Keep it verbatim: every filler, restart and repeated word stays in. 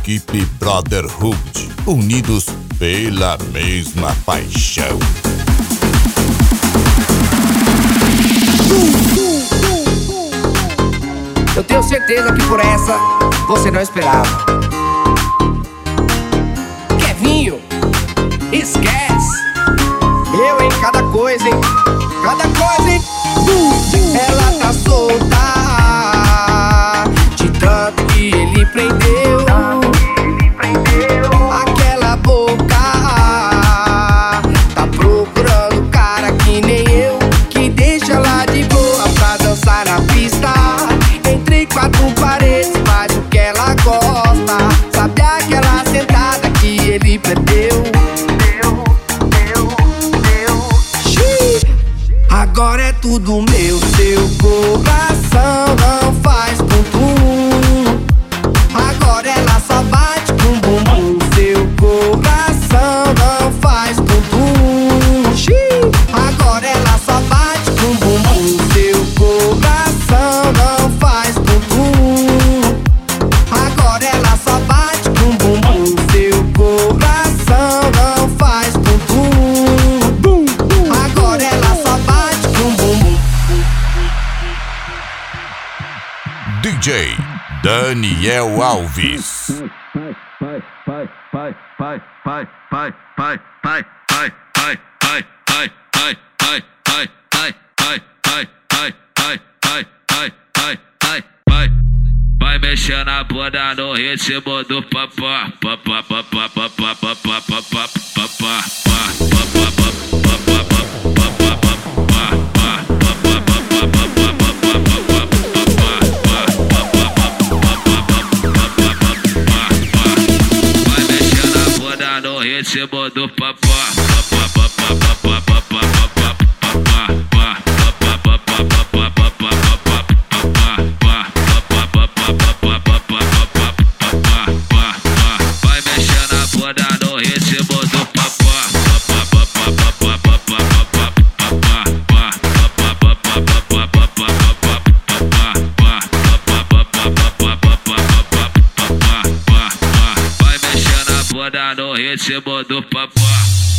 equipe Brotherhood, unidos pela mesma paixão. Eu tenho certeza que por essa você não esperava. Kevinho, esquece. Eu em cada coisa, hein? Cada coisa, hein? Ela tá solta de tanto que ele prendeu. Aquela boca tá procurando um cara que nem eu, que deixa ela de boa pra dançar na pista. Entre quatro paredes faz o que ela gosta. Sabe aquela sentada que ele perdeu? Agora é tudo meu, seu coração não faz tum-tum. Agora ela só bate com bumbum. Seu coração não faz tum-tum. Agora ela só bate com bumbum. Seu coração não faz tum-tum. Agora ela só bate com bumbum. Seu coração não faz tum-tum. Agora ela só bate com bumbum. D J Daniel Alves. Vai mexer na bunda no ritmo do papá, papá, papá, papá, papá, papá, papá. No ritmo do papá, papá, papá, papá, papá, papá, vai mexer na bunda no ritmo do papá, vai mexer na bunda no ritmo do papá.